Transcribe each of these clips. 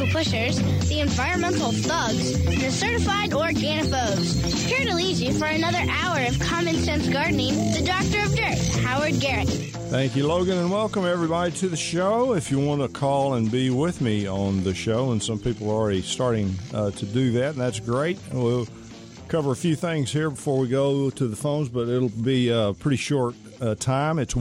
pushers, the environmental thugs, and the certified organiphobes. Here to lead you for another hour of common sense gardening, the Doctor of Dirt, Howard Garrett. Thank you, Logan, and welcome everybody to the show. If you want to call and be with me on the show, and some people are already starting to do that, and that's great. We'll cover a few things here before we go to the phones, but it'll be a pretty short time. It's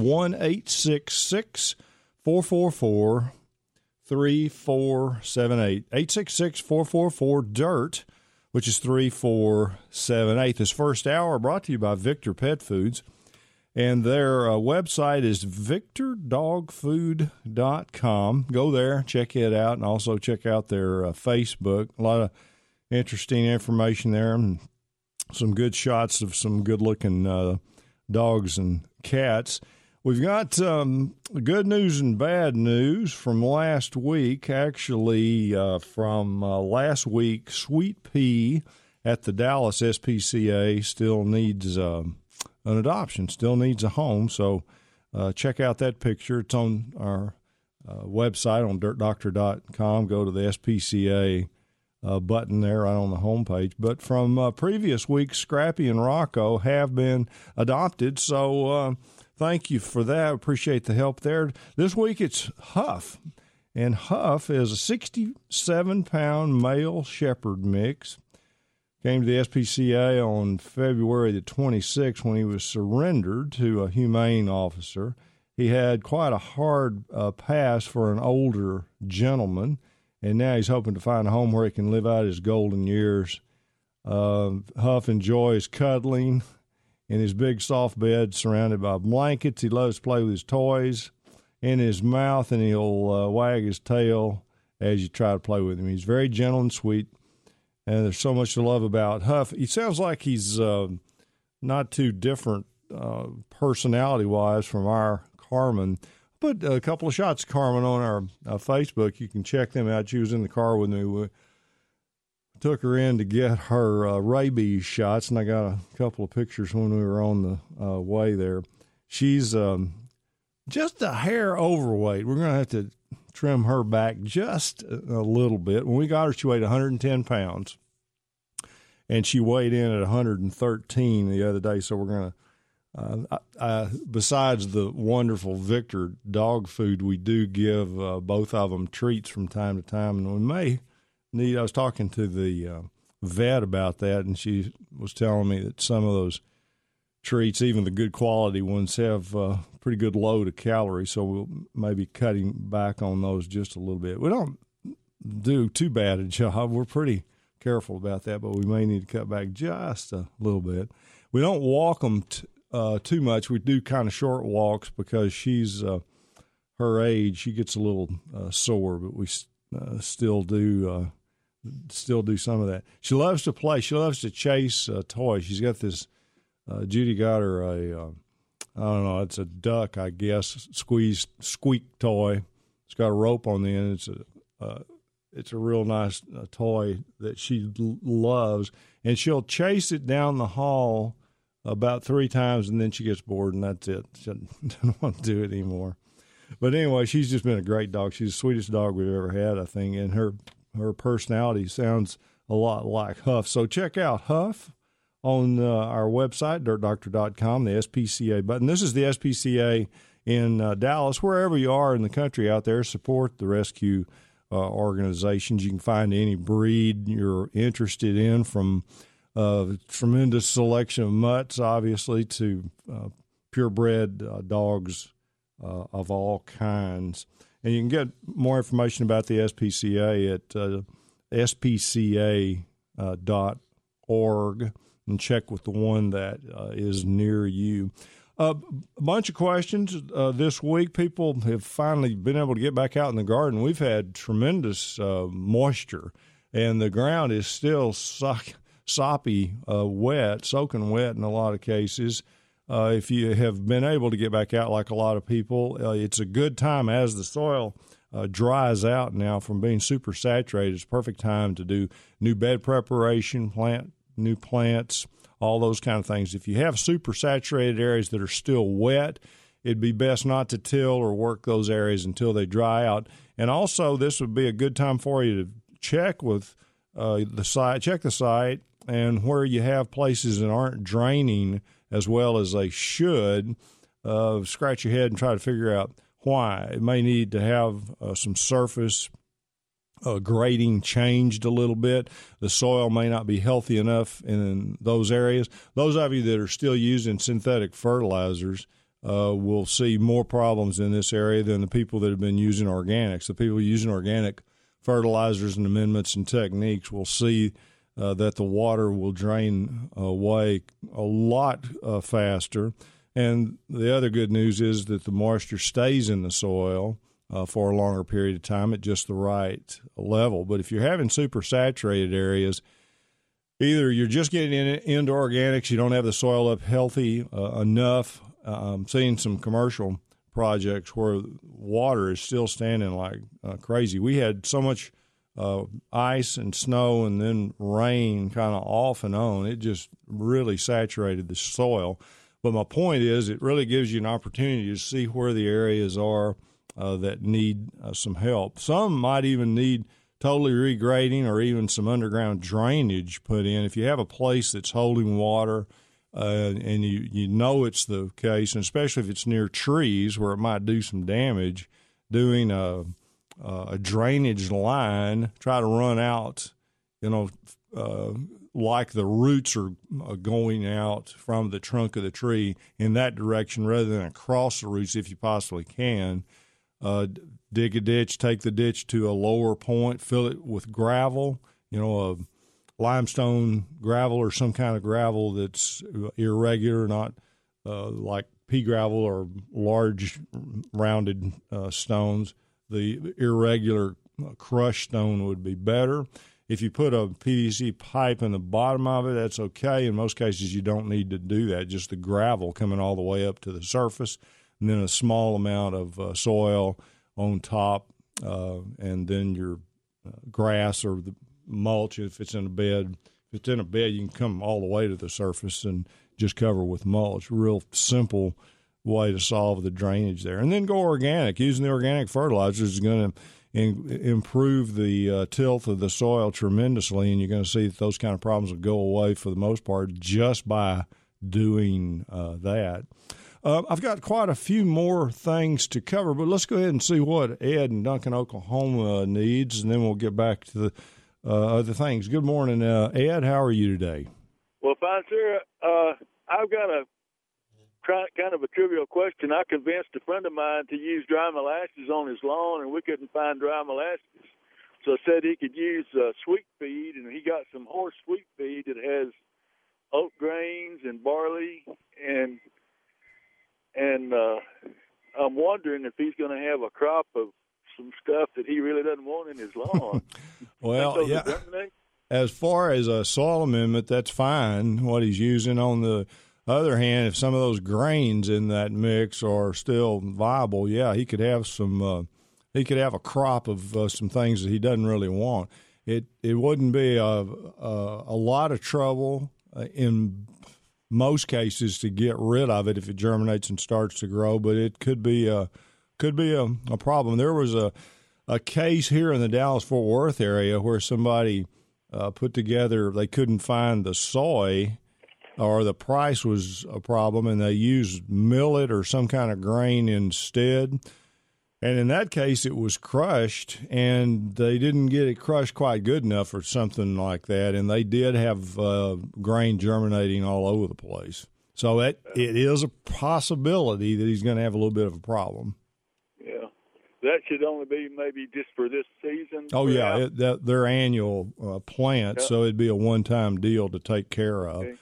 1-866-444-3478. 866-444-DIRT, which is 3478. This first hour brought to you by Victor Pet Foods. And their website is victordogfood.com. Go there, check it out, and also check out their Facebook. A lot of interesting information there, and some good shots of some good-looking dogs and cats. We've got good news and bad news from last week. Actually, from last week, Sweet Pea at the Dallas SPCA still needs an adoption, still needs a home. So check out that picture. It's on our website on dirtdoctor.com. Go to the SPCA button there right on the homepage. But from previous weeks, Scrappy and Rocco have been adopted. So thank you for that. Appreciate the help there. This week it's Huff. And Huff is a 67-pound male shepherd mix. Came to the SPCA on February the 26th when he was surrendered to a humane officer. He had quite a hard pass for an older gentleman, and now he's hoping to find a home where he can live out his golden years. Huff enjoys cuddling in his big soft bed surrounded by blankets. He loves to play with his toys in his mouth, and he'll wag his tail as you try to play with him. He's very gentle and sweet. And there's so much to love about Huff. He sounds like he's not too different personality-wise from our Carmen. Put a couple of shots of Carmen on our Facebook. You can check them out. She was in the car with me. We took her in to get her rabies shots, and I got a couple of pictures when we were on the way there. She's just a hair overweight. We're going to have to trim her back just a little bit. When we got her, she weighed 110 pounds, and she weighed in at 113 the other day. So we're going to, besides the wonderful Victor dog food, we do give both of them treats from time to time. And we may need, I was talking to the vet about that, and she was telling me that some of those treats, even the good quality ones, have pretty good load of calories, so we'll maybe cutting back on those just a little bit. We don't do too bad a job. We're pretty careful about that, but we may need to cut back just a little bit. We don't walk them too much. We do kind of short walks because she's her age. She gets a little sore, but we still do some of that. She loves to play. She loves to chase toys. She's got this. Judy got her a, I don't know, it's a duck, I guess, squeak toy. It's got a rope on the end. It's a real nice toy that she loves, and she'll chase it down the hall about 3 times, and then she gets bored, and that's it. She doesn't want to do it anymore. But anyway, she's just been a great dog. She's the sweetest dog we've ever had, I think, and her personality sounds a lot like Huff. So check out Huff on our website, dirtdoctor.com, the SPCA button. This is the SPCA in Dallas. Wherever you are in the country out there, support the rescue organizations. You can find any breed you're interested in, from tremendous selection of mutts, obviously, to purebred dogs of all kinds. And you can get more information about the SPCA at spca.org. and check with the one that is near you. A bunch of questions this week. People have finally been able to get back out in the garden. We've had tremendous moisture, and the ground is still soppy wet, soaking wet in a lot of cases. If you have been able to get back out like a lot of people, it's a good time as the soil dries out now from being super saturated. It's a perfect time to do new bed preparation, plant new plants, all those kind of things. If you have super saturated areas that are still wet, it'd be best not to till or work those areas until they dry out. And also, this would be a good time for you to check with the site, and where you have places that aren't draining as well as they should, scratch your head and try to figure out why. It may need to have some surface grading changed a little bit. The soil may not be healthy enough in those areas. Those of you that are still using synthetic fertilizers will see more problems in this area than the people that have been using organics. The people using organic fertilizers and amendments and techniques will see that the water will drain away a lot faster. And the other good news is that the moisture stays in the soil for a longer period of time at just the right level. But if you're having super saturated areas, either you're just getting into organics, you don't have the soil up healthy enough. I'm seeing some commercial projects where water is still standing like crazy. We had so much ice and snow and then rain kind of off and on. It just really saturated the soil. But my point is, it really gives you an opportunity to see where the areas are that need some help. Some might even need totally regrading or even some underground drainage put in. If you have a place that's holding water and you know it's the case, and especially if it's near trees where it might do some damage, doing a drainage line, try to run out, like the roots are going out from the trunk of the tree in that direction rather than across the roots if you possibly can. Dig a ditch, take the ditch to a lower point, fill it with gravel, a limestone gravel or some kind of gravel that's irregular, not like pea gravel or large rounded stones. The irregular crushed stone would be better. If you put a PVC pipe in the bottom of it, that's okay. In most cases, you don't need to do that. Just the gravel coming all the way up to the surface, and then a small amount of soil on top, and then your grass or the mulch if it's in a bed. If it's in a bed, you can come all the way to the surface and just cover with mulch. Real simple way to solve the drainage there. And then go organic. Using the organic fertilizers is going to improve the tilth of the soil tremendously, and you're going to see that those kind of problems will go away for the most part just by doing that. I've got quite a few more things to cover, but let's go ahead and see what Ed in Duncan, Oklahoma needs, and then we'll get back to the other things. Good morning, Ed. How are you today? Well, fine, sir. I've got a kind of a trivial question. I convinced a friend of mine to use dry molasses on his lawn, and we couldn't find dry molasses. So I said he could use sweet feed, and he got some horse sweet feed that has oat grains and barley, and I'm wondering if he's going to have a crop of some stuff that he really doesn't want in his lawn. Well, yeah. As far as a soil amendment, that's fine, what he's using. On the other hand, if some of those grains in that mix are still viable, yeah, he could have some. He could have a crop of some things that he doesn't really want. It wouldn't be a lot of trouble in most cases to get rid of it if it germinates and starts to grow, but it could be a problem. There was a case here in the Dallas-Fort Worth area where somebody put together, they couldn't find the soy, or the price was a problem, and they used millet or some kind of grain instead. And in that case, it was crushed, and they didn't get it crushed quite good enough or something like that, and they did have grain germinating all over the place. So it is a possibility that he's going to have a little bit of a problem. Yeah. That should only be maybe just for this season. Oh, yeah, they're annual plants, so it'd be a one-time deal to take care of. Okay.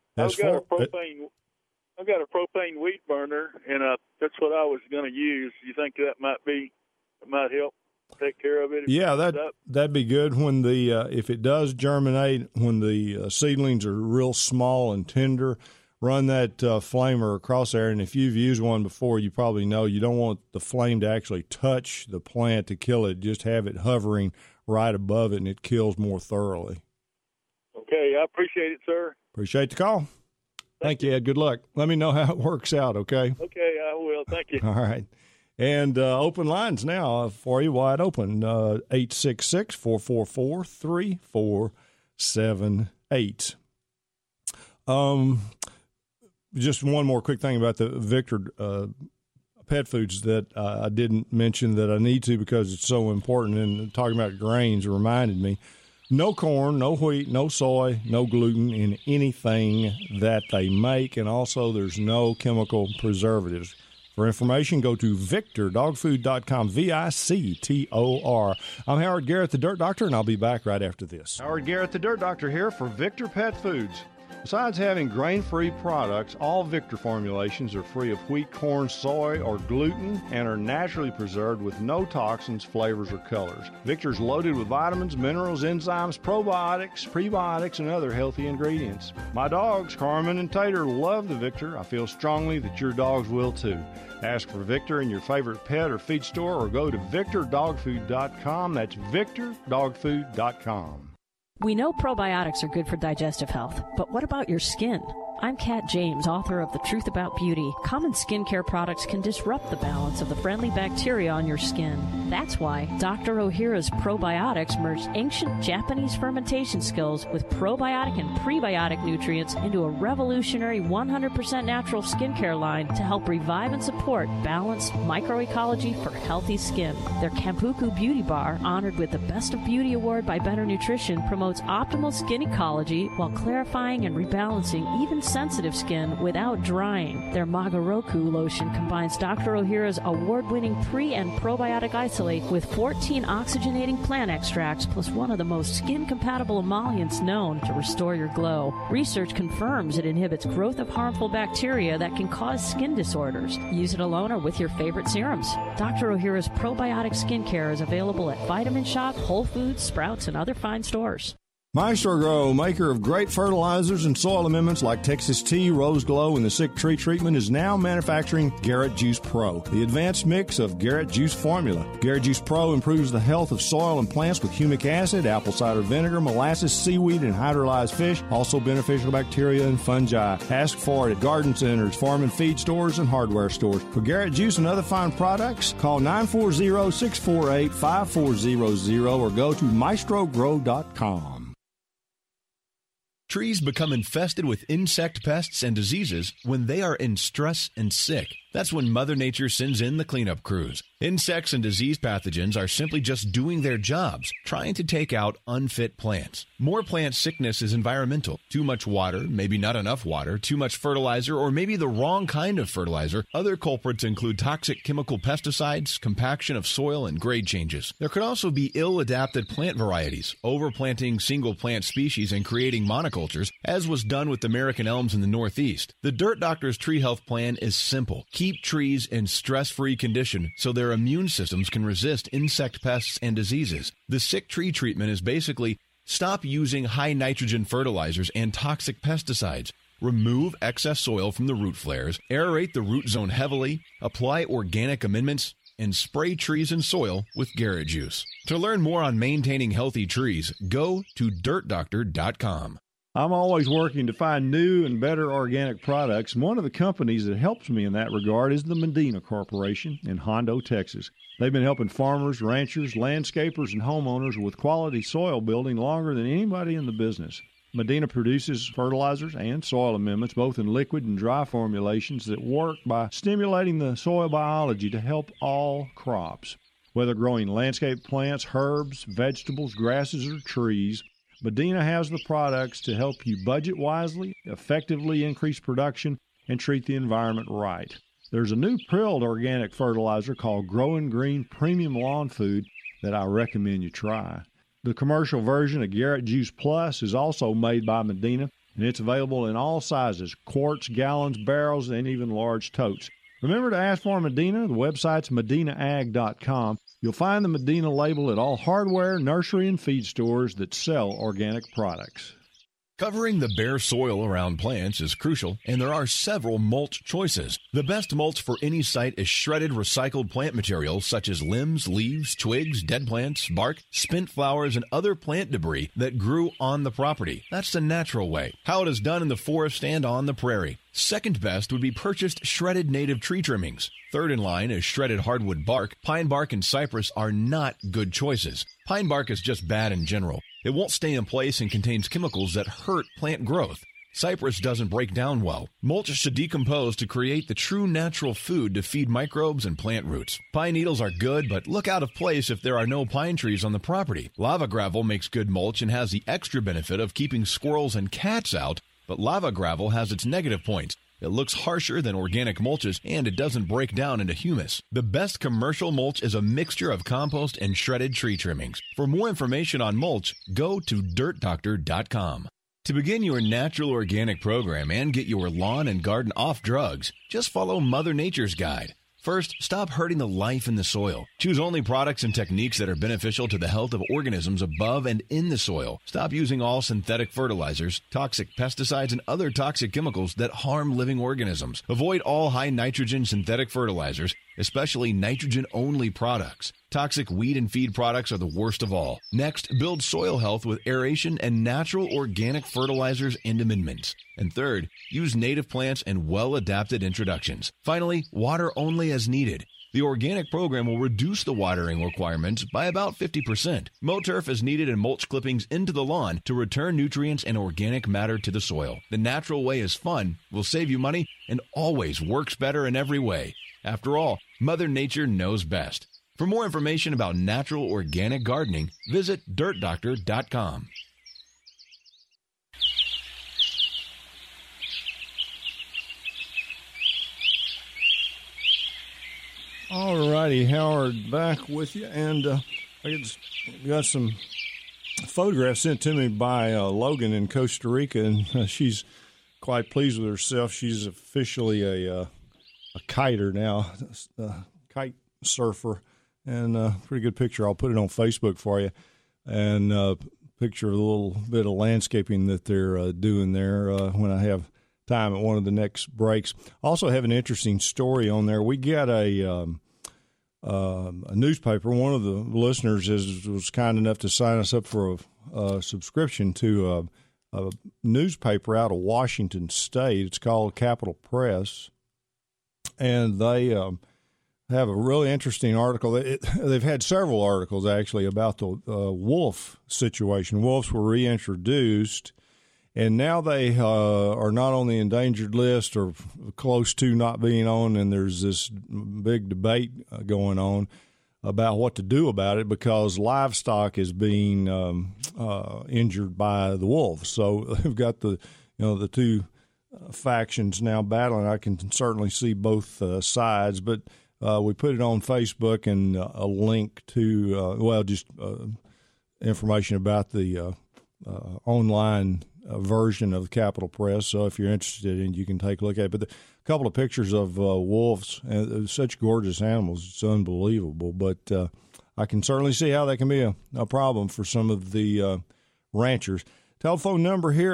I've got a propane wheat burner, and that's what I was going to use. You think that might help take care of it? Yeah, that'd be good when if it does germinate, when the seedlings are real small and tender. Run that flamer across there, and if you've used one before, you probably know you don't want the flame to actually touch the plant to kill it. Just have it hovering right above it, and it kills more thoroughly. Okay, I appreciate it, sir. Appreciate the call. Thank you, Ed. Good luck. Let me know how it works out, okay? Okay, I will. Thank you. All right. And open lines now for you, wide open, 866-444-3478. Just one more quick thing about the Victor pet foods that I didn't mention that I need to because it's so important. And talking about grains reminded me. No corn, no wheat, no soy, no gluten in anything that they make. And also there's no chemical preservatives. For information, go to VictorDogFood.com, VICTOR. I'm Howard Garrett, the Dirt Doctor, and I'll be back right after this. Howard Garrett, the Dirt Doctor, here for Victor Pet Foods. Besides having grain-free products, all Victor formulations are free of wheat, corn, soy, or gluten and are naturally preserved with no toxins, flavors, or colors. Victor's loaded with vitamins, minerals, enzymes, probiotics, prebiotics, and other healthy ingredients. My dogs, Carmen and Tater, love the Victor. I feel strongly that your dogs will too. Ask for Victor in your favorite pet or feed store or go to VictorDogFood.com. That's VictorDogFood.com. We know probiotics are good for digestive health, but what about your skin? I'm Kat James, author of The Truth About Beauty. Common skincare products can disrupt the balance of the friendly bacteria on your skin. That's why Dr. Ohhira's probiotics merged ancient Japanese fermentation skills with probiotic and prebiotic nutrients into a revolutionary 100% natural skincare line to help revive and support balanced microecology for healthy skin. Their Kampuku Beauty Bar, honored with the Best of Beauty Award by Better Nutrition, promotes optimal skin ecology while clarifying and rebalancing even sensitive skin without drying. Their Magaroku lotion combines Dr. Ohhira's award-winning pre- and probiotic isolate with 14 oxygenating plant extracts plus one of the most skin-compatible emollients known to restore your glow. Research confirms it inhibits growth of harmful bacteria that can cause skin disorders. Use it alone or with your favorite serums. Dr. Ohhira's probiotic skincare is available at Vitamin Shoppe, Whole Foods, Sprouts, and other fine stores. Maestro Grow, maker of great fertilizers and soil amendments like Texas Tea, Rose Glow, and the Sick Tree Treatment, is now manufacturing Garrett Juice Pro, the advanced mix of Garrett Juice formula. Garrett Juice Pro improves the health of soil and plants with humic acid, apple cider vinegar, molasses, seaweed, and hydrolyzed fish, also beneficial bacteria and fungi. Ask for it at garden centers, farm and feed stores, and hardware stores. For Garrett Juice and other fine products, call 940-648-5400 or go to maestrogrow.com. Trees become infested with insect pests and diseases when they are in stress and sick. That's when Mother Nature sends in the cleanup crews. Insects and disease pathogens are simply just doing their jobs, trying to take out unfit plants. More plant sickness is environmental. Too much water, maybe not enough water, too much fertilizer, or maybe the wrong kind of fertilizer. Other culprits include toxic chemical pesticides, compaction of soil, and grade changes. There could also be ill-adapted plant varieties, overplanting single plant species and creating monocultures, as was done with American elms in the Northeast. The Dirt Doctor's Tree Health Plan is simple. Keep trees in stress-free condition so their immune systems can resist insect pests and diseases. The Sick Tree Treatment is basically stop using high nitrogen fertilizers and toxic pesticides. Remove excess soil from the root flares, aerate the root zone heavily, apply organic amendments, and spray trees and soil with Garrett Juice. To learn more on maintaining healthy trees, go to DirtDoctor.com. I'm always working to find new and better organic products. One of the companies that helps me in that regard is the Medina Corporation in Hondo, Texas. They've been helping farmers, ranchers, landscapers, and homeowners with quality soil building longer than anybody in the business. Medina produces fertilizers and soil amendments, both in liquid and dry formulations that work by stimulating the soil biology to help all crops. Whether growing landscape plants, herbs, vegetables, grasses, or trees, Medina has the products to help you budget wisely, effectively increase production, and treat the environment right. There's a new prilled organic fertilizer called Growing Green Premium Lawn Food that I recommend you try. The commercial version of Garrett Juice Plus is also made by Medina, and it's available in all sizes, quarts, gallons, barrels, and even large totes. Remember to ask for Medina. The website's medinaag.com. You'll find the Medina label at all hardware, nursery, and feed stores that sell organic products. Covering the bare soil around plants is crucial, and there are several mulch choices. The best mulch for any site is shredded recycled plant material such as limbs, leaves, twigs, dead plants, bark, spent flowers, and other plant debris that grew on the property. That's the natural way, how it is done in the forest and on the prairie. Second best would be purchased shredded native tree trimmings. Third in line is shredded hardwood bark. Pine bark and cypress are not good choices. Pine bark is just bad in general. It won't stay in place and contains chemicals that hurt plant growth. Cypress doesn't break down well. Mulch should decompose to create the true natural food to feed microbes and plant roots. Pine needles are good, but look out of place if there are no pine trees on the property. Lava gravel makes good mulch and has the extra benefit of keeping squirrels and cats out, but lava gravel has its negative points. It looks harsher than organic mulches, and it doesn't break down into humus. The best commercial mulch is a mixture of compost and shredded tree trimmings. For more information on mulch, go to dirtdoctor.com. To begin your natural organic program and get your lawn and garden off drugs, just follow Mother Nature's guide. First, stop hurting the life in the soil. Choose only products and techniques that are beneficial to the health of organisms above and in the soil. Stop using all synthetic fertilizers, toxic pesticides, and other toxic chemicals that harm living organisms. Avoid all high nitrogen synthetic fertilizers, especially nitrogen-only products. Toxic weed and feed products are the worst of all. Next, build soil health with aeration and natural organic fertilizers and amendments. And third, use native plants and well-adapted introductions. Finally, water only as needed. The organic program will reduce the watering requirements by about 50%. Mow-turf is needed in mulch clippings into the lawn to return nutrients and organic matter to the soil. The natural way is fun, will save you money, and always works better in every way. After all, Mother Nature knows best. For more information about natural organic gardening, visit dirtdoctor.com. All righty, Howard, back with you. And I got some photographs sent to me by Logan in Costa Rica, and she's quite pleased with herself. She's officially a kiter now, a kite surfer, and a pretty good picture. I'll put it on Facebook for you, and a picture of a little bit of landscaping that they're doing there when I have time at one of the next breaks. Also have an interesting story on there. We got a newspaper. One of the listeners was kind enough to sign us up for a subscription to a newspaper out of Washington State. It's called Capital Press, and they have a really interesting article. They've had several articles, actually, about the wolf situation. Wolves were reintroduced, and now they are not on the endangered list or close to not being on, and there's this big debate going on about what to do about it because livestock is being injured by the wolves. So they've got the two factions now battling. I can certainly see both sides, but we put it on Facebook and a link to, just information about the online version of the Capital Press. So if you're interested in it, you can take a look at it. But a couple of pictures of wolves, and such gorgeous animals. It's unbelievable. But I can certainly see how that can be a problem for some of the ranchers. Telephone number here,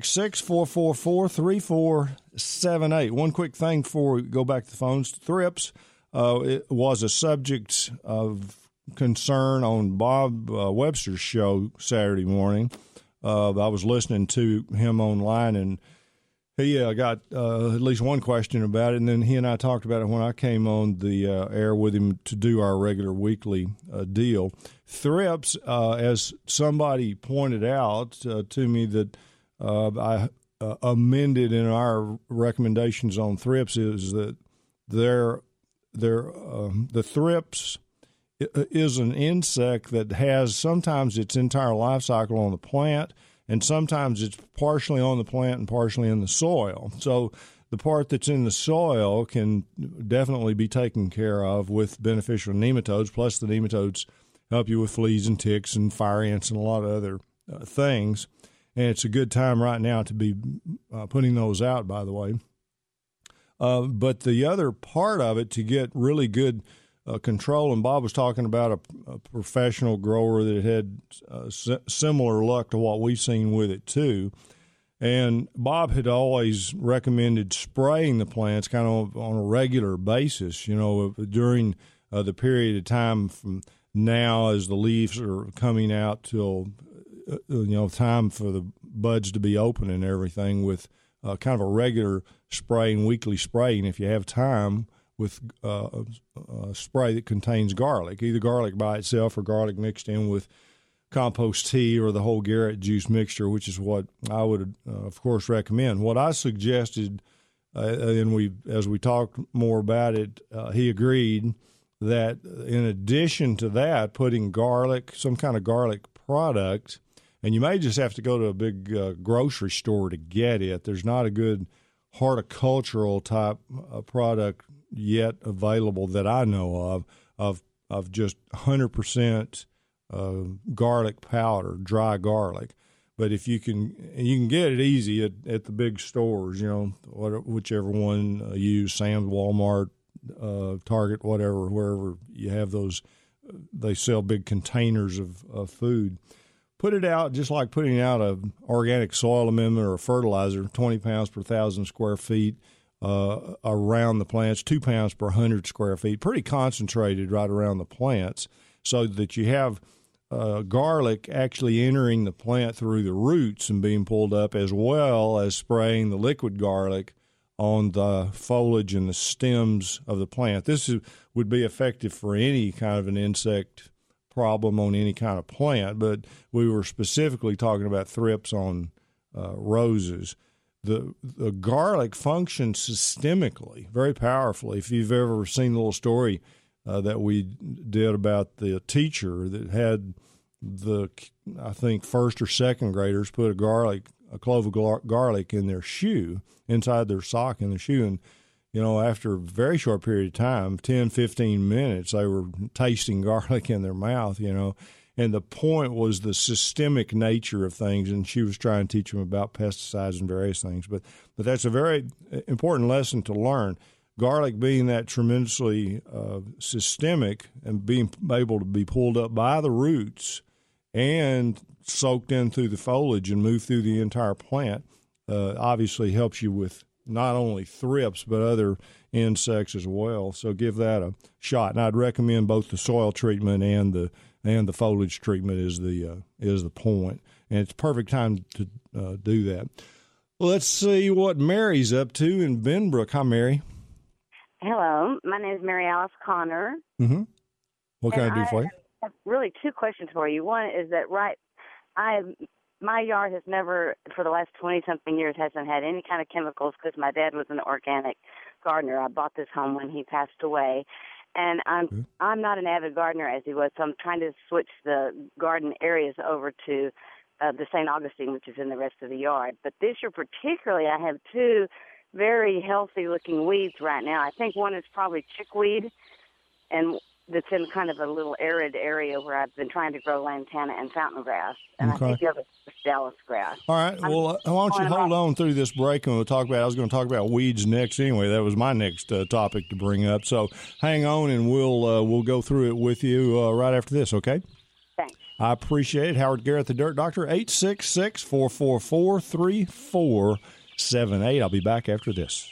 866-444-3478. One quick thing before we go back to the phones. Thrips it was a subject of concern on Bob Webster's show Saturday morning. I was listening to him online, and he got at least one question about it, and then he and I talked about it when I came on the air with him to do our regular weekly deal. Thrips, as somebody pointed out to me that I amended in our recommendations on thrips, is that the thrips is an insect that has sometimes its entire life cycle on the plant, and sometimes it's partially on the plant and partially in the soil. So the part that's in the soil can definitely be taken care of with beneficial nematodes, plus the nematodes help you with fleas and ticks and fire ants and a lot of other things. And it's a good time right now to be putting those out, by the way. But the other part of it, to get really good control, and Bob was talking about a professional grower that had similar luck to what we've seen with it too. And Bob had always recommended spraying the plants kind of on a regular basis, during the period of time from now as the leaves are coming out till, time for the buds to be open and everything, with kind of a regular spraying, weekly spraying if you have time, with a spray that contains garlic, either garlic by itself or garlic mixed in with compost tea or the whole Garrett juice mixture, which is what I would, of course, recommend. What I suggested, and as we talked more about it, he agreed that in addition to that, putting garlic, some kind of garlic product, and you may just have to go to a big grocery store to get it. There's not a good horticultural type product yet available that I know of just 100% garlic powder, dry garlic. But if you can get it easy at the big stores, whichever one you use, Sam's, Walmart, Target, whatever, wherever you have those, they sell big containers of food. Put it out just like putting out an organic soil amendment or a fertilizer, 20 pounds per 1,000 square feet around the plants, 2 pounds per 100 square feet, pretty concentrated right around the plants, so that you have garlic actually entering the plant through the roots and being pulled up, as well as spraying the liquid garlic on the foliage and the stems of the plant. This would be effective for any kind of an insect problem on any kind of plant, but we were specifically talking about thrips on roses. The garlic functions systemically very powerfully. If you've ever seen the little story that we did about the teacher that had I think first or second graders put a clove of garlic in their shoe, inside their sock in the shoe, and after a very short period of time, 10, 15 minutes, they were tasting garlic in their mouth, and the point was the systemic nature of things, and she was trying to teach them about pesticides and various things. But that's a very important lesson to learn. Garlic being that tremendously systemic and being able to be pulled up by the roots and soaked in through the foliage and move through the entire plant obviously helps you with not only thrips but other insects as well. So give that a shot. And I'd recommend both the soil treatment and the foliage treatment is the point. And it's perfect time to do that. Well, let's see what Mary's up to in Benbrook. Hi, Mary. Hello, my name is Mary Alice Connor. Mm-hmm. What can I do for you? I have really two questions for you. One is that my yard has never, for the last 20-something years, hasn't had any kind of chemicals because my dad was an organic gardener. I bought this home when he passed away, and I'm not an avid gardener as he was, so I'm trying to switch the garden areas over to the St. Augustine, which is in the rest of the yard. But this year particularly, I have two very healthy-looking weeds right now. I think one is probably chickweed, and that's in kind of a little arid area where I've been trying to grow lantana and fountain grass. And I think the other is Dallas grass. All right. Well, why don't you hold on through this break, and I was going to talk about weeds next anyway. That was my next topic to bring up. So hang on, and we'll go through it with you right after this, okay? Thanks. I appreciate it. Howard Garrett, the Dirt Doctor, 866-444-3478. I'll be back after this.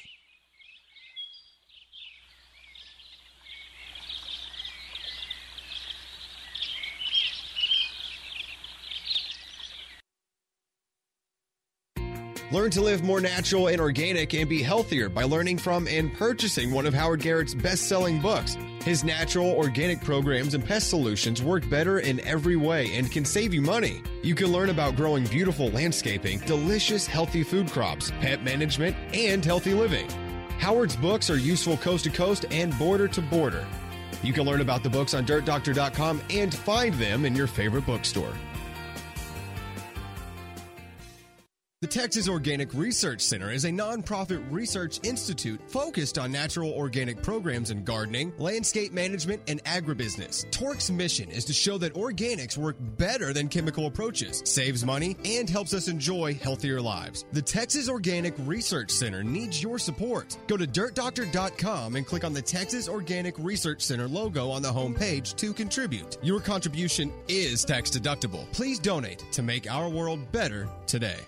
Learn to live more natural and organic and be healthier by learning from and purchasing one of Howard Garrett's best-selling books. His natural, organic programs and pest solutions work better in every way and can save you money. You can learn about growing beautiful landscaping, delicious, healthy food crops, pet management, and healthy living. Howard's books are useful coast to coast and border to border. You can learn about the books on DirtDoctor.com and find them in your favorite bookstore. The Texas Organic Research Center is a nonprofit research institute focused on natural organic programs in gardening, landscape management, and agribusiness. TORC's mission is to show that organics work better than chemical approaches, saves money, and helps us enjoy healthier lives. The Texas Organic Research Center needs your support. Go to DirtDoctor.com and click on the Texas Organic Research Center logo on the homepage to contribute. Your contribution is tax deductible. Please donate to make our world better today.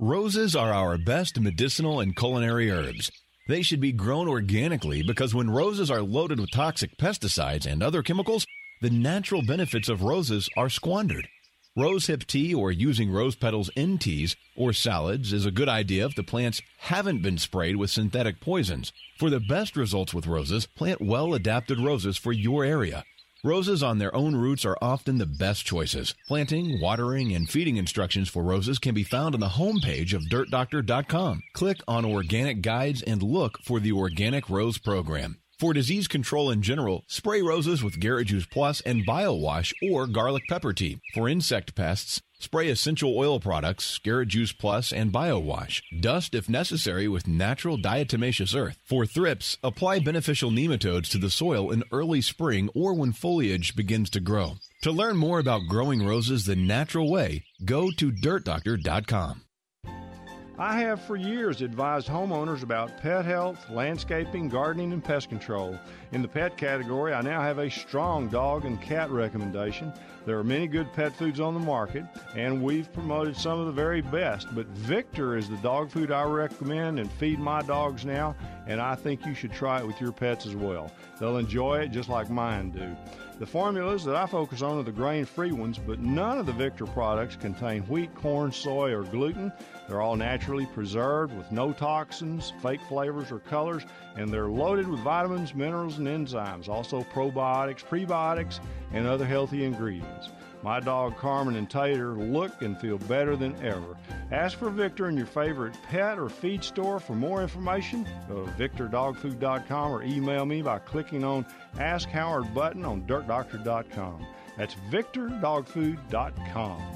Roses are our best medicinal and culinary herbs. They should be grown organically because when roses are loaded with toxic pesticides and other chemicals, the natural benefits of roses are squandered. Rosehip tea or using rose petals in teas or salads is a good idea if the plants haven't been sprayed with synthetic poisons. For the best results with roses, plant well-adapted roses for your area. Roses on their own roots are often the best choices. Planting, watering, and feeding instructions for roses can be found on the homepage of DirtDoctor.com. Click on Organic Guides and look for the Organic Rose Program. For disease control in general, spray roses with Garrett Juice Plus and BioWash or garlic pepper tea. For insect pests, spray essential oil products, Garrett Juice Plus and BioWash. Dust if necessary with natural diatomaceous earth. For thrips, apply beneficial nematodes to the soil in early spring or when foliage begins to grow. To learn more about growing roses the natural way, go to DirtDoctor.com. I have for years advised homeowners about pet health, landscaping, gardening, and pest control. In the pet category, I now have a strong dog and cat recommendation. There are many good pet foods on the market, and we've promoted some of the very best. But Victor is the dog food I recommend and feed my dogs now, and I think you should try it with your pets as well. They'll enjoy it just like mine do. The formulas that I focus on are the grain-free ones, but none of the Victor products contain wheat, corn, soy, or gluten. They're all naturally preserved with no toxins, fake flavors, or colors, and they're loaded with vitamins, minerals, and enzymes, also probiotics, prebiotics, and other healthy ingredients. My dog Carmen and Tater look and feel better than ever. Ask for Victor in your favorite pet or feed store. For more information, go to VictorDogFood.com or email me by clicking on Ask Howard button on DirtDoctor.com. That's VictorDogFood.com.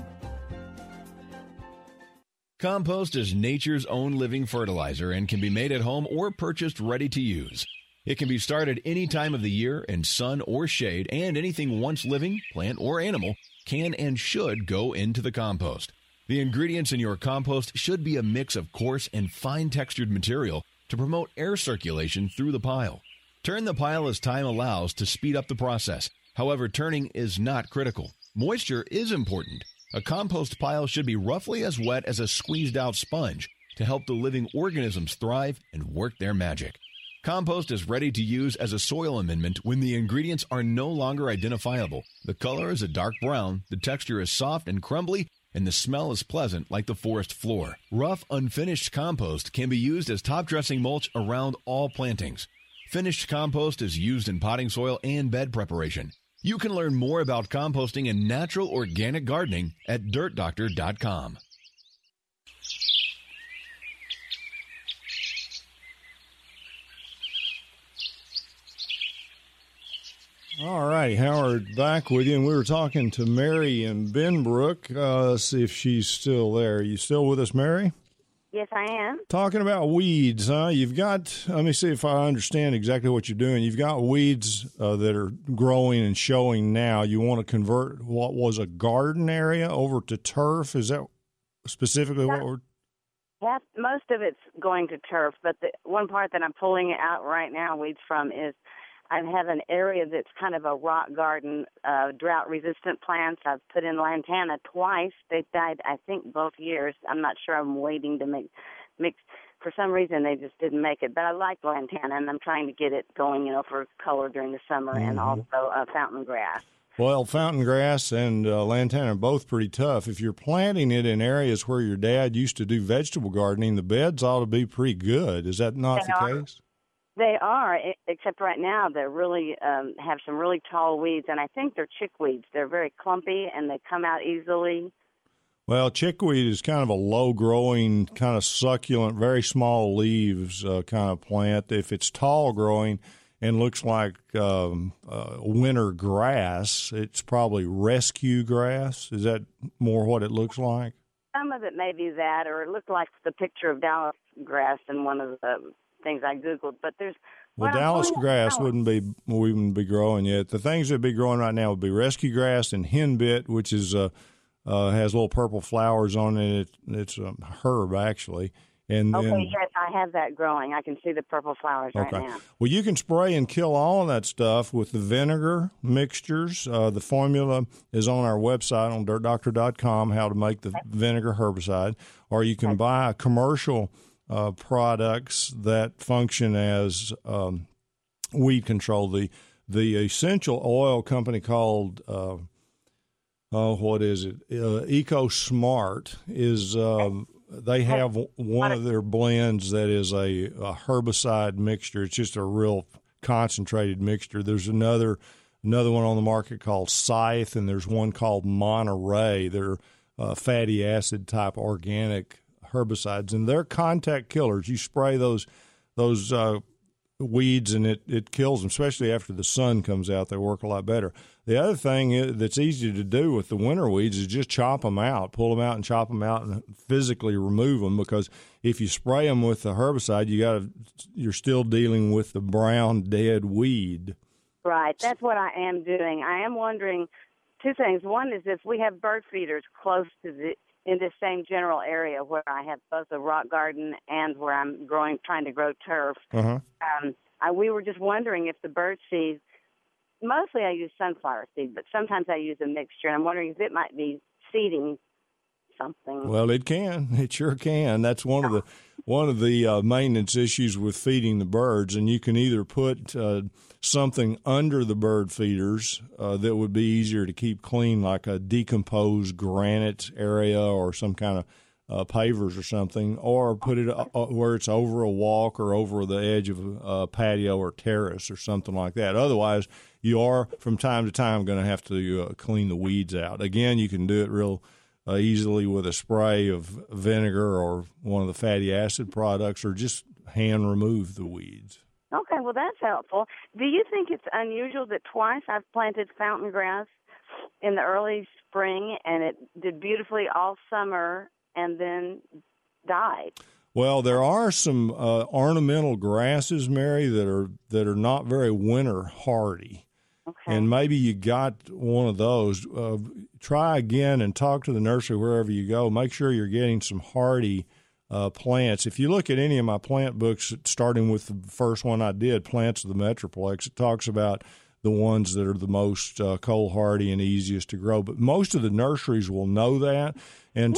Compost is nature's own living fertilizer and can be made at home or purchased ready to use. It can be started any time of the year in sun or shade, and anything once living, plant or animal, can and should go into the compost. The ingredients in your compost should be a mix of coarse and fine-textured material to promote air circulation through the pile. Turn the pile as time allows to speed up the process. However, turning is not critical. Moisture is important. A compost pile should be roughly as wet as a squeezed-out sponge to help the living organisms thrive and work their magic. Compost is ready to use as a soil amendment when the ingredients are no longer identifiable. The color is a dark brown, the texture is soft and crumbly, and the smell is pleasant like the forest floor. Rough, unfinished compost can be used as top-dressing mulch around all plantings. Finished compost is used in potting soil and bed preparation. You can learn more about composting and natural organic gardening at DirtDoctor.com. All right, Howard, back with you, and we were talking to Mary in Benbrook. Let's see if she's still there. Are you still with us, Mary? Yes, I am. Talking about weeds, huh? You've got, let me see if I understand exactly what you're doing. You've got weeds that are growing and showing now. You want to convert what was a garden area over to turf? Is that specifically what we're... Yeah, most of it's going to turf, but the one part that I'm pulling out right now weeds from is I have an area that's kind of a rock garden, drought-resistant plants. I've put in lantana twice. They've died, I think, both years. I'm not sure. I'm waiting to mix. For some reason, they just didn't make it. But I like lantana, and I'm trying to get it going, for color during the summer, and also fountain grass. Well, fountain grass and lantana are both pretty tough. If you're planting it in areas where your dad used to do vegetable gardening, the beds ought to be pretty good. Is that not the case? They are, except right now they really have some really tall weeds, and I think they're chickweeds. They're very clumpy, and they come out easily. Well, chickweed is kind of a low-growing, kind of succulent, very small leaves kind of plant. If it's tall-growing and looks like winter grass, it's probably rescue grass. Is that more what it looks like? Some of it may be that, or it looked like the picture of Dallas grass in one of the things I Googled, but there's... Well, Dallas grass wouldn't be growing yet. The things that would be growing right now would be rescue grass and henbit, which is has little purple flowers on it. It's a herb, actually. And Okay, then, yes, I have that growing. I can see the purple flowers right now. Well, you can spray and kill all of that stuff with the vinegar mixtures. The formula is on our website on dirtdoctor.com, how to make the vinegar herbicide. Or you can buy commercial products that function as weed control. The essential oil company called, what is it? EcoSmart is... they have one of their blends that is a herbicide mixture. It's just a real concentrated mixture. There's another one on the market called Scythe, and there's one called Monterey. They're fatty acid type organic herbicides, and they're contact killers. You spray those weeds, and it kills them, especially after the sun comes out. They work a lot better. The other thing that's easy to do with the winter weeds is just chop them out, pull them out and chop them out and physically remove them, because if you spray them with the herbicide, you're still dealing with the brown dead weed. Right. That's what I am doing. I am wondering two things. One is if we have bird feeders close to in the same general area where I have both a rock garden and where I'm trying to grow turf. Uh-huh. We were just wondering if the bird seed, mostly I use sunflower seed, but sometimes I use a mixture. And I'm wondering if it might be seeding something. Well, it can. It sure can. That's one of the maintenance issues with feeding the birds. And you can either put something under the bird feeders that would be easier to keep clean, like a decomposed granite area or some kind of pavers or something, or put it where it's over a walk or over the edge of a patio or terrace or something like that. Otherwise, you are from time to time going to have to clean the weeds out. Again, you can do it real easily with a spray of vinegar or one of the fatty acid products, or just hand remove the weeds. Okay, well, that's helpful. Do you think it's unusual that twice I've planted fountain grass in the early spring and it did beautifully all summer and then died? Well, there are some ornamental grasses, Mary, that are not very winter hardy. Okay. And maybe you got one of those. Try again and talk to the nursery wherever you go. Make sure you're getting some hardy plants. If you look at any of my plant books, starting with the first one I did, Plants of the Metroplex, it talks about the ones that are the most cold hardy and easiest to grow. But most of the nurseries will know that. And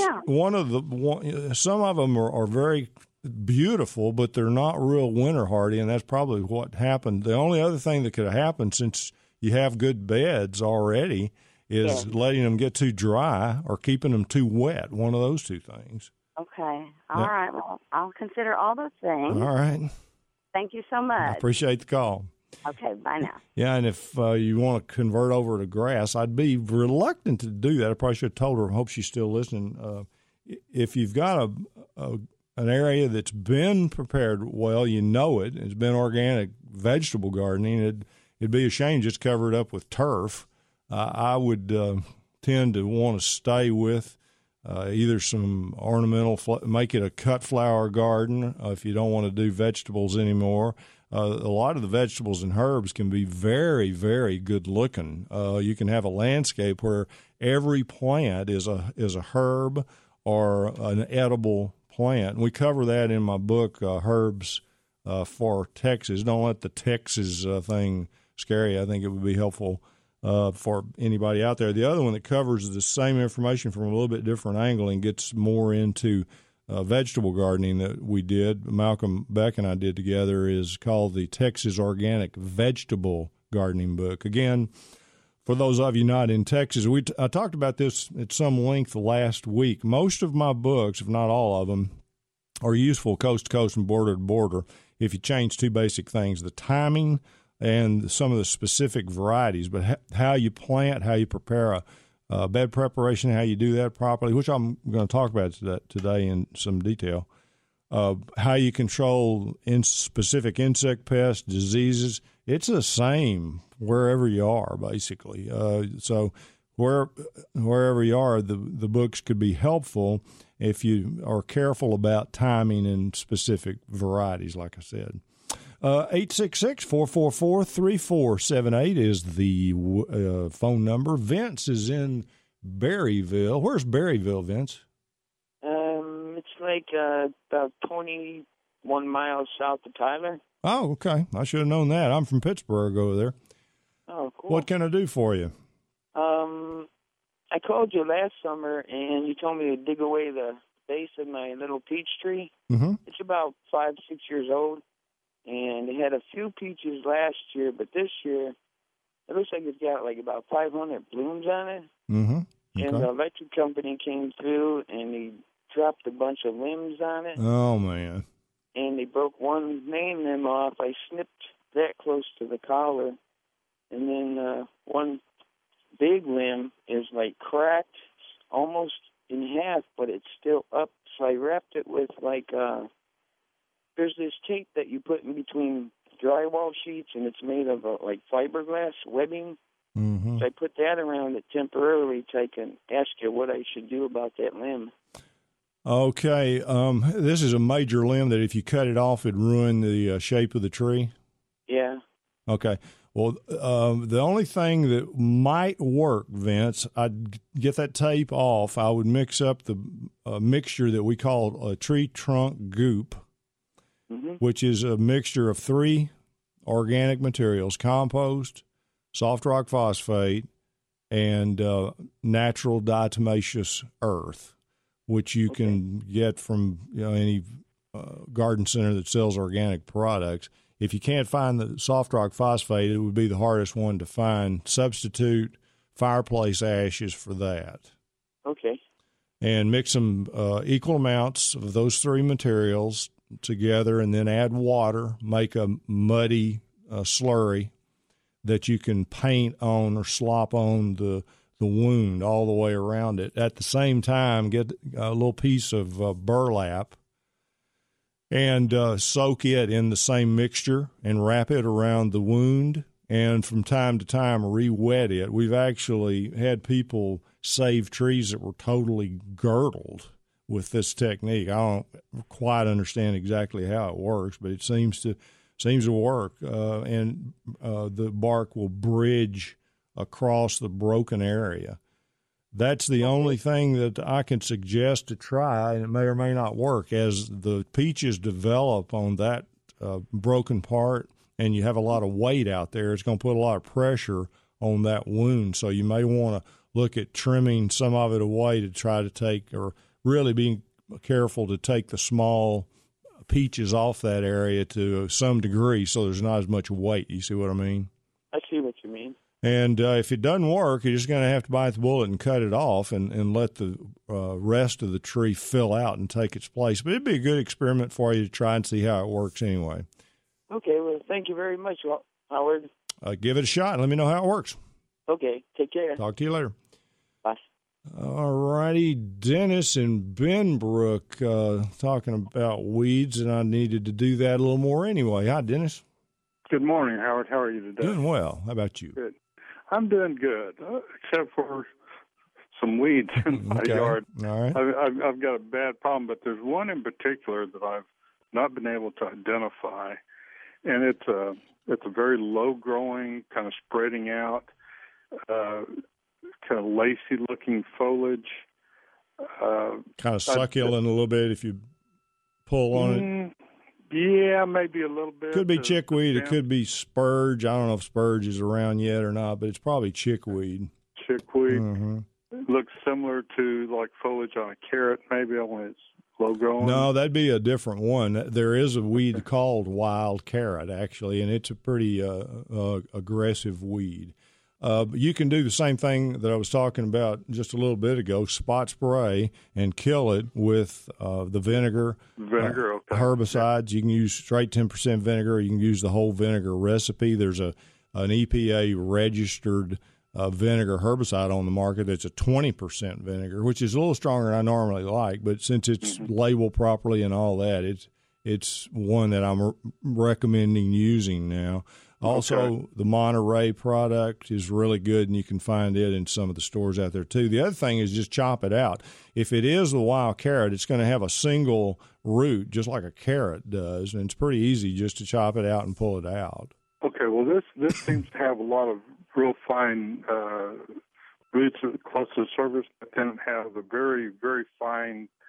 some of them are very beautiful, but they're not real winter hardy, and that's probably what happened. The only other thing that could have happened, since you have good beds already, is letting them get too dry or keeping them too wet. One of those two things. Okay. All right. Well, I'll consider all those things. All right. Thank you so much. I appreciate the call. Okay. Bye now. Yeah, and if you want to convert over to grass, I'd be reluctant to do that. I probably should have told her. I hope she's still listening. If you've got an area that's been prepared well, you know it, it's been organic vegetable gardening, it'd be a shame just to cover it up with turf. I would tend to want to stay with either some ornamental, make it a cut flower garden if you don't want to do vegetables anymore. A lot of the vegetables and herbs can be very, very good looking. You can have a landscape where every plant is a herb or an edible plant. And we cover that in my book, Herbs for Texas. Don't let the Texas thing scare you. I think it would be helpful for anybody out there. The other one that covers the same information from a little bit different angle and gets more into vegetable gardening that we did, Malcolm Beck and I did together, is called the Texas Organic Vegetable Gardening Book. Again, for those of you not in Texas, I talked about this at some length last week. Most of my books, if not all of them, are useful coast to coast and border to border if you change two basic things, the timing and some of the specific varieties, but how you plant, how you prepare a bed preparation, how you do that properly, which I'm going to talk about today in some detail, how you control specific insect pests, diseases. It's the same wherever you are, basically. So wherever you are, the books could be helpful if you are careful about timing and specific varieties, like I said. 866-444-3478 is the phone number. Vince is in Berryville. Where's Berryville, Vince? It's like about 21 miles south of Tyler. Oh, okay. I should have known that. I'm from Pittsburgh over there. Oh, cool. What can I do for you? I called you last summer, and you told me to dig away the base of my little peach tree. Mm-hmm. It's about 5-6 years old, and it had a few peaches last year, but this year it looks like it's got like about 500 blooms on it. Mm-hmm. Okay. And the electric company came through, and they dropped a bunch of limbs on it. Oh, man. And they broke one main limb off. I snipped that close to the collar. And then one big limb is like cracked almost in half, but it's still up. So I wrapped it with like, there's this tape that you put in between drywall sheets, and it's made of like fiberglass webbing. Mm-hmm. So I put that around it temporarily so I can ask you what I should do about that limb. Okay. This is a major limb that if you cut it off, it'd ruin the shape of the tree? Yeah. Okay. Well, the only thing that might work, Vince, I'd get that tape off. I would mix up the mixture that we call a tree trunk goop, mm-hmm. which is a mixture of 3 organic materials: compost, soft rock phosphate, and natural diatomaceous earth, which you can get from any garden center that sells organic products. If you can't find the soft rock phosphate, it would be the hardest one to find. Substitute fireplace ashes for that. Okay. And mix some equal amounts of those 3 materials together, and then add water. Make a muddy slurry that you can paint on or slop on the wound all the way around it. At the same time, get a little piece of burlap and soak it in the same mixture and wrap it around the wound, and from time to time re-wet it. We've actually had people save trees that were totally girdled with this technique. I don't quite understand exactly how it works, but it seems to work, and the bark will bridge across the broken area. That's the only thing that I can suggest to try, and it may or may not work. As the peaches develop on that broken part and you have a lot of weight out there, it's going to put a lot of pressure on that wound. So you may want to look at trimming some of it away to try to take, or really being careful to take the small peaches off that area to some degree so there's not as much weight. You see what I mean? I see what you mean. And if it doesn't work, you're just going to have to bite the bullet and cut it off and let the rest of the tree fill out and take its place. But it'd be a good experiment for you to try and see how it works anyway. Okay, well, thank you very much, Howard. Give it a shot and let me know how it works. Okay, take care. Talk to you later. Bye. All righty, Dennis in Benbrook talking about weeds, and I needed to do that a little more anyway. Hi, Dennis. Good morning, Howard. How are you today? Doing well. How about you? Good. I'm doing good, except for some weeds in my yard. All right. I've got a bad problem, but there's one in particular that I've not been able to identify, and it's a very low-growing, kind of spreading out, kind of lacy-looking foliage. Kind of succulent a little bit if you pull on it. Yeah, maybe a little bit. Could be chickweed. It could be spurge. I don't know if spurge is around yet or not, but it's probably chickweed. Chickweed. Mm-hmm. It looks similar to like foliage on a carrot, maybe, only it's low growing. No, that'd be a different one. There is a weed called wild carrot, actually, and it's a pretty aggressive weed. You can do the same thing that I was talking about just a little bit ago, spot spray, and kill it with the vinegar. Vinegar, okay. Herbicides. You can use straight 10% vinegar. You can use the whole vinegar recipe. There's an EPA-registered vinegar herbicide on the market that's a 20% vinegar, which is a little stronger than I normally like, but since it's labeled properly and all that, it's one that I'm recommending using now. Also, the Monterey product is really good, and you can find it in some of the stores out there, too. The other thing is just chop it out. If it is the wild carrot, it's going to have a single root, just like a carrot does, and it's pretty easy just to chop it out and pull it out. Okay, well, this seems to have a lot of real fine roots close to the surface, but then it has a very, very fine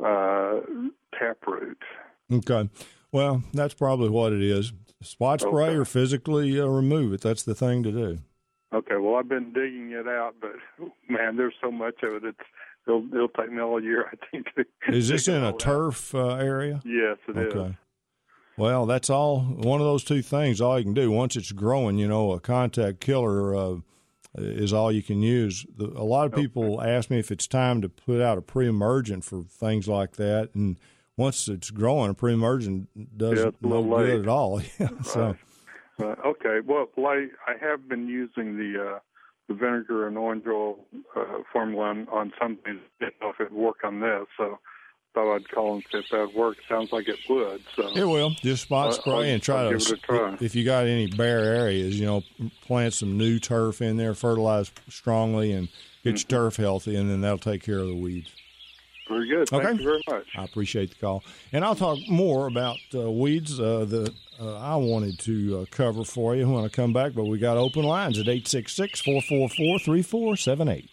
taproot. Okay. Well, that's probably what it is. Spot spray or physically remove it. That's the thing to do. Okay. Well, I've been digging it out, but man, there's so much of it. It'll take me all year, I think. Is this in a turf area? Yes, it is. Okay. Well, that's all. One of those two things. All you can do once it's growing. A contact killer is all you can use. A lot of people ask me if it's time to put out a pre-emergent for things like that, and once it's growing, a pre-emergent doesn't no good at all. So, okay. Well, I have been using the vinegar and orange oil formula on some things. I didn't know if it would work on this, so thought I'd call and see if that worked. Sounds like it would. So it will. Just spot spray and try to give it a try. If you got any bare areas, plant some new turf in there, fertilize strongly, and get your turf healthy, and then that'll take care of the weeds. Very good. Thank you very much. I appreciate the call. And I'll talk more about weeds that I wanted to cover for you when I come back, but we got open lines at 866-444-3478.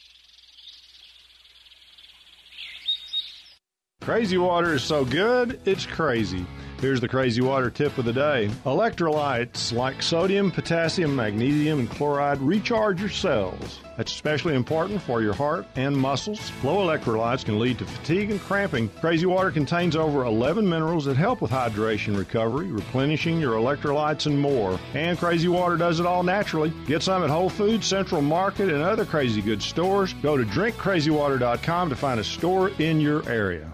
Crazy Water is so good, it's crazy. Here's the Crazy Water tip of the day. Electrolytes like sodium, potassium, magnesium, and chloride recharge your cells. That's especially important for your heart and muscles. Low electrolytes can lead to fatigue and cramping. Crazy Water contains over 11 minerals that help with hydration recovery, replenishing your electrolytes, and more. And Crazy Water does it all naturally. Get some at Whole Foods, Central Market, and other Crazy Good stores. Go to drinkcrazywater.com to find a store in your area.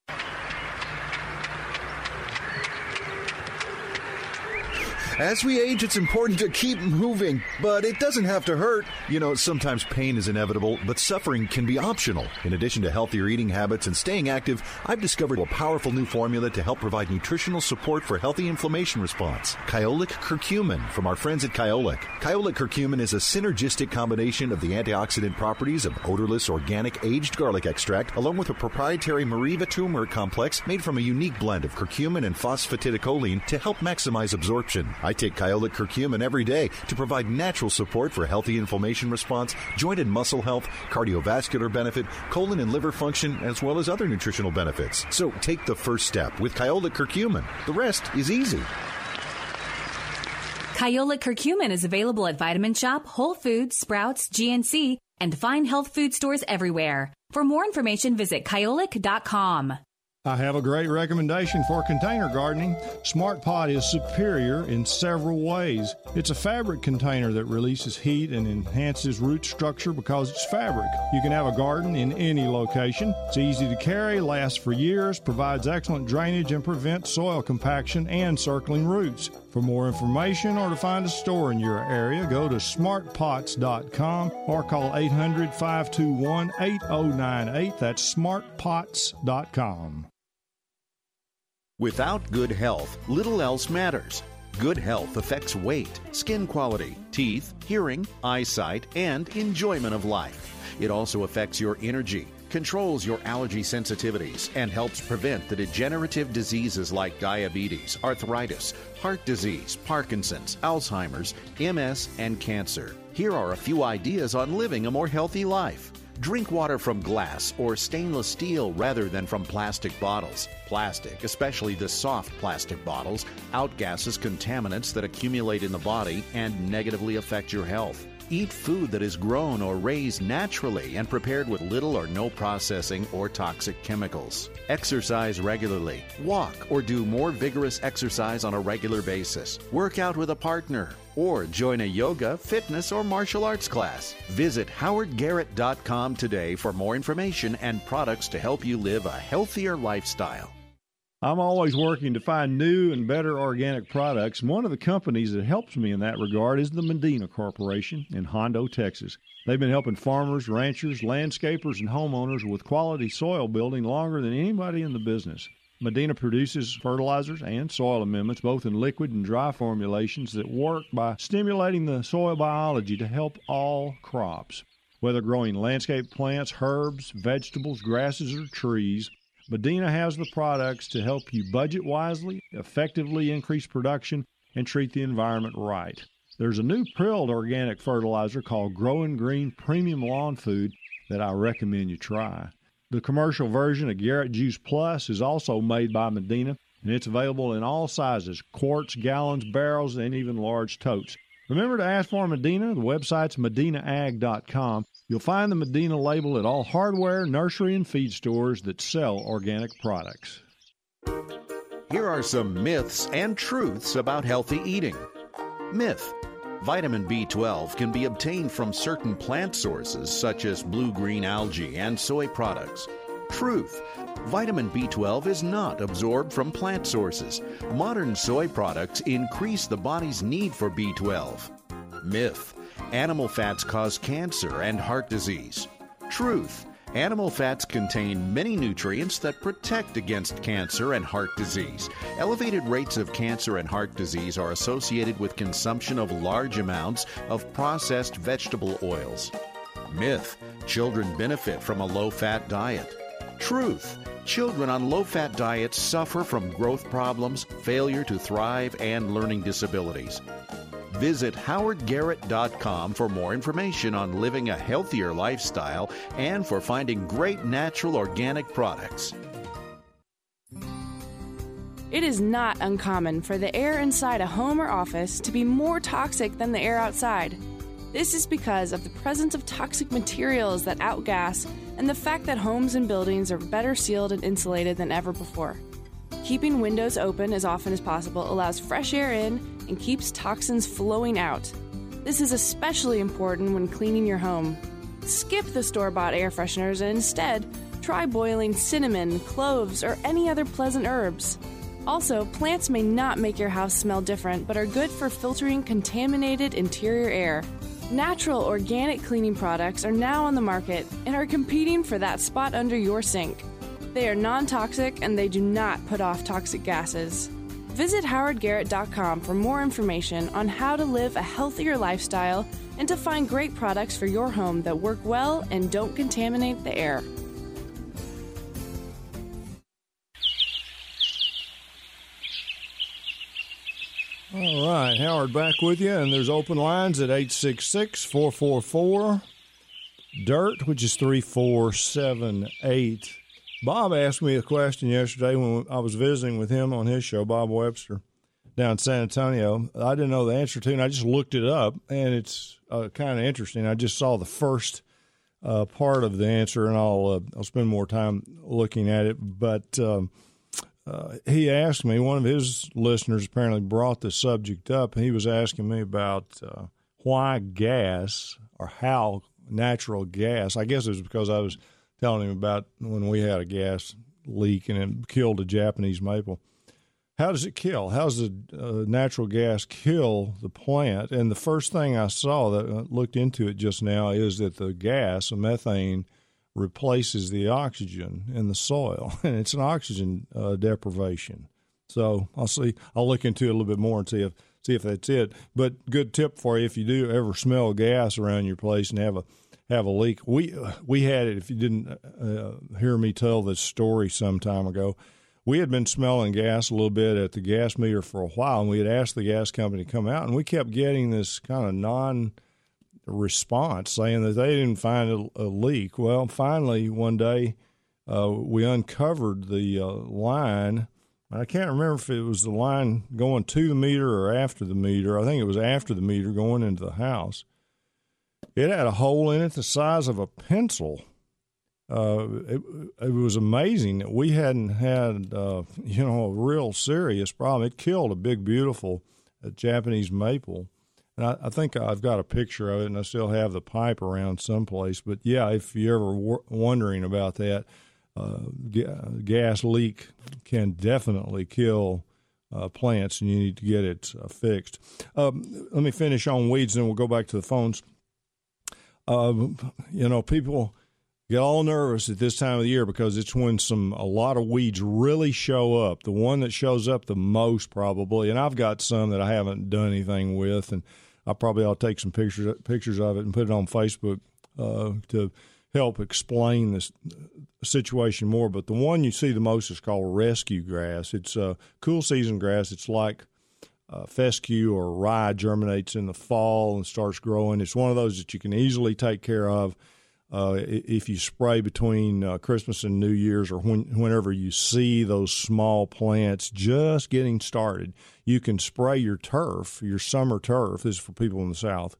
As we age, it's important to keep moving, but it doesn't have to hurt. Sometimes pain is inevitable, but suffering can be optional. In addition to healthier eating habits and staying active, I've discovered a powerful new formula to help provide nutritional support for healthy inflammation response. Kyolic Curcumin from our friends at Kyolic. Kyolic Curcumin is a synergistic combination of the antioxidant properties of odorless organic aged garlic extract, along with a proprietary Mariva turmeric complex made from a unique blend of curcumin and phosphatidylcholine to help maximize absorption. I take Kyolic Curcumin every day to provide natural support for healthy inflammation response, joint and muscle health, cardiovascular benefit, colon and liver function, as well as other nutritional benefits. So take the first step with Kyolic Curcumin. The rest is easy. Kyolic Curcumin is available at Vitamin Shoppe, Whole Foods, Sprouts, GNC, and fine health food stores everywhere. For more information, visit kyolic.com. I have a great recommendation for container gardening. Smart Pot is superior in several ways. It's a fabric container that releases heat and enhances root structure because it's fabric. You can have a garden in any location. It's easy to carry, lasts for years, provides excellent drainage, and prevents soil compaction and circling roots. For more information or to find a store in your area, go to smartpots.com or call 800-521-8098. That's smartpots.com. Without good health, little else matters. Good health affects weight, skin quality, teeth, hearing, eyesight, and enjoyment of life. It also affects your energy, controls your allergy sensitivities, and helps prevent the degenerative diseases like diabetes, arthritis, heart disease, Parkinson's, Alzheimer's, MS, and cancer. Here are a few ideas on living a more healthy life. Drink water from glass or stainless steel rather than from plastic bottles. Plastic, especially the soft plastic bottles, outgasses contaminants that accumulate in the body and negatively affect your health. Eat food that is grown or raised naturally and prepared with little or no processing or toxic chemicals. Exercise regularly. Walk or do more vigorous exercise on a regular basis. Work out with a partner or join a yoga, fitness, or martial arts class. Visit howardgarrett.com today for more information and products to help you live a healthier lifestyle. I'm always working to find new and better organic products, and one of the companies that helps me in that regard is the Medina Corporation in Hondo, Texas. They've been helping farmers, ranchers, landscapers, and homeowners with quality soil building longer than anybody in the business. Medina produces fertilizers and soil amendments, both in liquid and dry formulations, that work by stimulating the soil biology to help all crops. Whether growing landscape plants, herbs, vegetables, grasses, or trees, Medina has the products to help you budget wisely, effectively increase production, and treat the environment right. There's a new prilled organic fertilizer called Growing Green Premium Lawn Food that I recommend you try. The commercial version of Garrett Juice Plus is also made by Medina, and it's available in all sizes, quarts, gallons, barrels, and even large totes. Remember to ask for Medina. The website's medinaag.com. You'll find the Medina label at all hardware, nursery, and feed stores that sell organic products. Here are some myths and truths about healthy eating. Myth: vitamin B12 can be obtained from certain plant sources such as blue-green algae and soy products. Truth: vitamin B12 is not absorbed from plant sources. Modern soy products increase the body's need for B12. Myth: animal fats cause cancer and heart disease. Truth: animal fats contain many nutrients that protect against cancer and heart disease. Elevated rates of cancer and heart disease are associated with consumption of large amounts of processed vegetable oils. Myth: children benefit from a low-fat diet. Truth: children on low-fat diets suffer from growth problems, failure to thrive, and learning disabilities. Visit howardgarrett.com for more information on living a healthier lifestyle and for finding great natural organic products. It is not uncommon for the air inside a home or office to be more toxic than the air outside. This is because of the presence of toxic materials that outgas and the fact that homes and buildings are better sealed and insulated than ever before. Keeping windows open as often as possible allows fresh air in and keeps toxins flowing out. This is especially important when cleaning your home. Skip the store-bought air fresheners and instead try boiling cinnamon, cloves, or any other pleasant herbs. Also, plants may not make your house smell different, but are good for filtering contaminated interior air. Natural organic cleaning products are now on the market and are competing for that spot under your sink. They are non-toxic and they do not put off toxic gases. Visit howardgarrett.com for more information on how to live a healthier lifestyle and to find great products for your home that work well and don't contaminate the air. All right, Howard back with you, and there's open lines at 866-444-DIRT, which is 3478. Bob asked me a question yesterday when I was visiting with him on his show, Bob Webster, down in San Antonio. I didn't know the answer to it, and I just looked it up, and it's kind of interesting. I just saw the first part of the answer, and I'll spend more time looking at it. But he asked me, one of his listeners apparently brought the subject up, and he was asking me about why gas, or how natural gas, I guess it was because I was telling him about when we had a gas leak and it killed a Japanese maple. How does it kill? How does the natural gas kill the plant? And the first thing I saw that I looked into it just now is that the gas, the methane, replaces the oxygen in the soil, and it's an oxygen deprivation. So I'll look into it a little bit more and see if that's it. But good tip for you if you do ever smell gas around your place and have a leak. We had it. If you didn't hear me tell this story some time ago, we had been smelling gas a little bit at the gas meter for a while, and we had asked the gas company to come out, and we kept getting this kind of non-response saying that they didn't find a leak. Well, finally, one day we uncovered the line. I can't remember if it was the line going to the meter or after the meter. I think it was after the meter going into the house. It had a hole in it the size of a pencil. It was amazing that we hadn't had, a real serious problem. It killed a big, beautiful Japanese maple. And I think I've got a picture of it, and I still have the pipe around someplace. But, yeah, if you're ever wondering about that, gas leak can definitely kill plants, and you need to get it fixed. Let me finish on weeds, and then we'll go back to the phones. People get all nervous at this time of the year because it's when a lot of weeds really show up. The one that shows up the most probably, and I've got some that I haven't done anything with, and I probably ought to take some pictures of it and put it on Facebook to help explain this situation more. But the one you see the most is called rescue grass. It's a cool season grass. It's like fescue or rye, germinates in the fall and starts growing. It's one of those that you can easily take care of. if you spray between Christmas and New Year's, or whenever you see those small plants just getting started, you can spray your turf, your summer turf, this is for people in the South,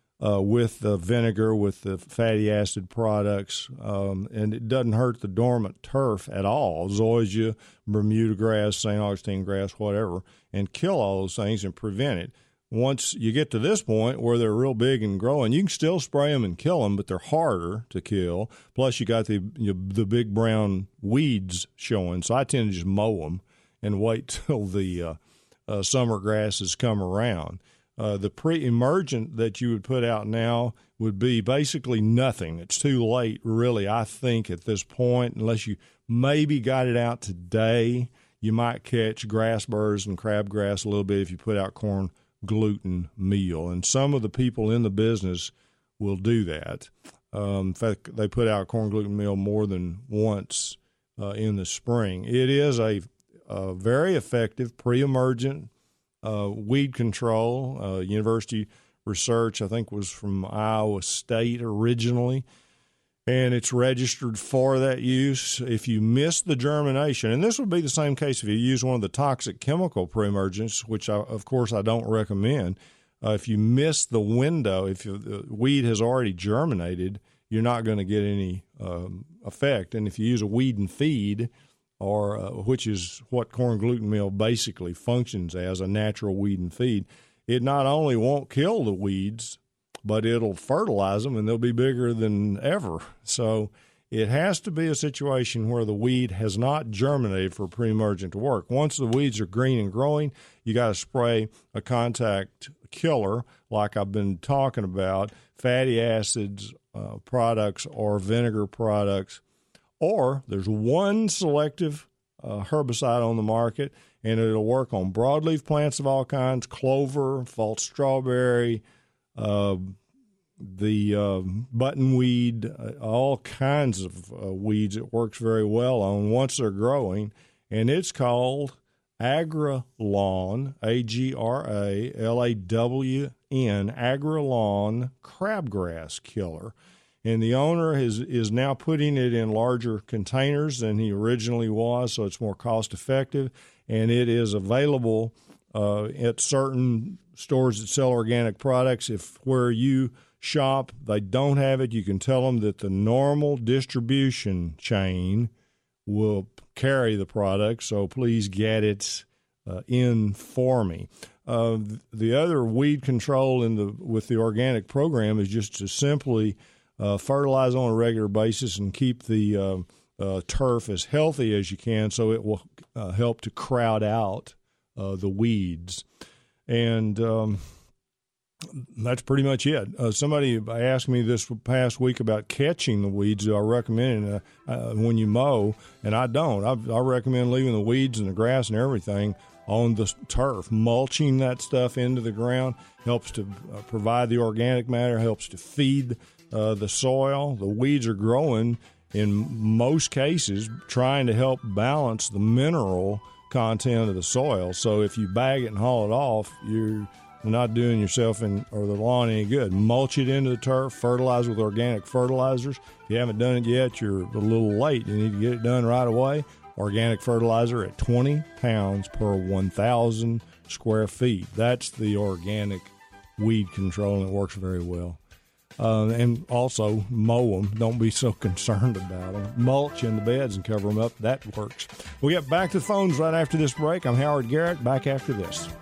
with the vinegar, with the fatty acid products, and it doesn't hurt the dormant turf at all. Zoysia, Bermuda grass, St. Augustine grass, whatever, and kill all those things and prevent it. Once you get to this point where they're real big and growing, you can still spray them and kill them, but they're harder to kill. Plus, you got the big brown weeds showing, so I tend to just mow them and wait till the summer grasses come around. The pre-emergent that you would put out now would be basically nothing. It's too late, really, I think, at this point, unless you maybe got it out today. You might catch grass burrs and crabgrass a little bit if you put out corn gluten meal, and some of the people in the business will do that. In fact, they put out corn gluten meal more than once in the spring. It is a very effective pre-emergent weed control. University research, I think, was from Iowa State originally, and it's registered for that use. If you miss the germination, and this would be the same case if you use one of the toxic chemical pre-emergents, which, of course, I don't recommend. If you miss the window, if the weed has already germinated, you're not going to get any effect. And if you use a weed and feed, or which is what corn gluten meal basically functions as, a natural weed and feed, it not only won't kill the weeds, but it'll fertilize them, and they'll be bigger than ever. So it has to be a situation where the weed has not germinated for pre-emergent to work. Once the weeds are green and growing, you got to spray a contact killer, like I've been talking about, fatty acids products or vinegar products. Or there's one selective herbicide on the market, and it'll work on broadleaf plants of all kinds, clover, false strawberry, the buttonweed, all kinds of weeds it works very well on once they're growing, and it's called Agralawn, Agralawn, Agralawn crabgrass killer. And the owner is now putting it in larger containers than he originally was, so it's more cost-effective, and it is available at certain stores that sell organic products. If where you shop they don't have it, you can tell them that the normal distribution chain will carry the product, so please get it in for me. The other weed control with the organic program is just to simply fertilize on a regular basis and keep the turf as healthy as you can, so it will help to crowd out the weeds. And that's pretty much it. Somebody asked me this past week about catching the weeds. Do I recommend it when you mow? And I don't. I recommend leaving the weeds and the grass and everything on the turf. Mulching that stuff into the ground helps to provide the organic matter, helps to feed the soil. The weeds are growing, in most cases, trying to help balance the mineral content of the soil. So if you bag it and haul it off, you're not doing yourself or the lawn any good. Mulch it into the turf, fertilize with organic fertilizers. If you haven't done it yet, you're a little late. You need to get it done right away. Organic fertilizer at 20 pounds per 1,000 square feet. That's the organic weed control, and it works very well. And also mow them. Don't be so concerned about them. Mulch in the beds and cover them up. That works. We'll get back to the phones right after this break. I'm Howard Garrett. Back after this.